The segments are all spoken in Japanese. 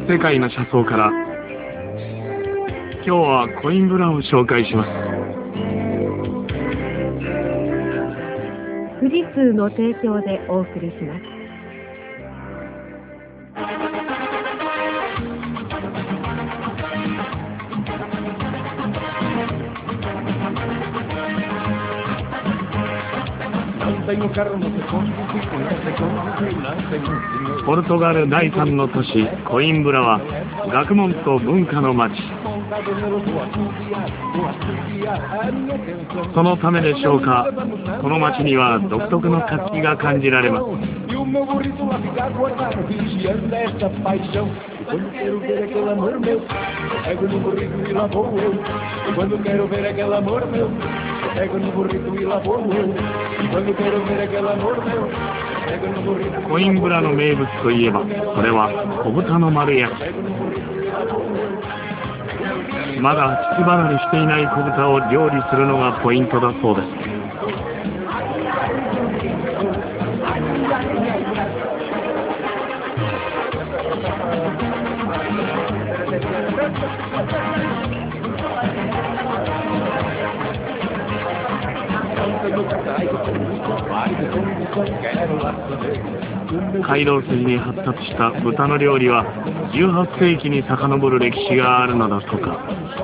世界の車窓から今日はコインブラを紹介します。 富士通の提供でお送りします。 ポルトガル第3の都市コインブラは学問と文化の街。そのためでしょうか、この街には独特の活気が感じられます。コインブラの名物といえば、それは小豚の丸焼き。まだ乳離れしていない小豚を料理するのがポイントだそうです。街道筋に発達した豚の料理は18世紀に遡る歴史があるのだとか。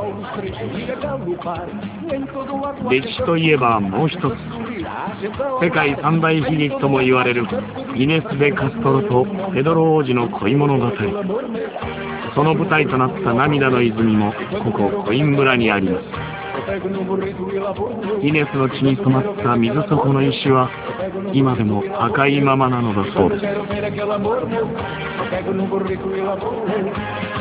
歴史といえばもう一つ、世界三大悲劇とも言われるイネス・デ・カストロとペドロ王子の恋物語。その舞台となった涙の泉もここコインブラにあります。イネスの血に染まった水底の石は今でも赤いままなのだそうです。